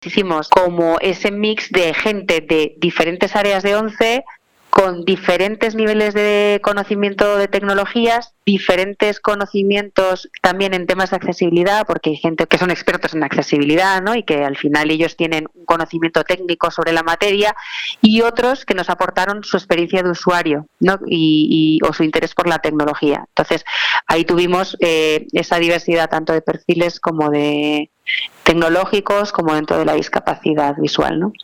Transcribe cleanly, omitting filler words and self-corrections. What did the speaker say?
hicimos como ese mix de gente de diferentes áreas de ONCE con diferentes niveles de conocimiento de tecnologías, diferentes conocimientos también en temas de accesibilidad, porque hay gente que son expertos en accesibilidad, ¿no? Y que al final ellos tienen un conocimiento técnico sobre la materia, y otros que nos aportaron su experiencia de usuario, ¿no? O su interés por la tecnología. Entonces, ahí tuvimos esa diversidad tanto de perfiles como de tecnológicos como dentro de la discapacidad visual, ¿no?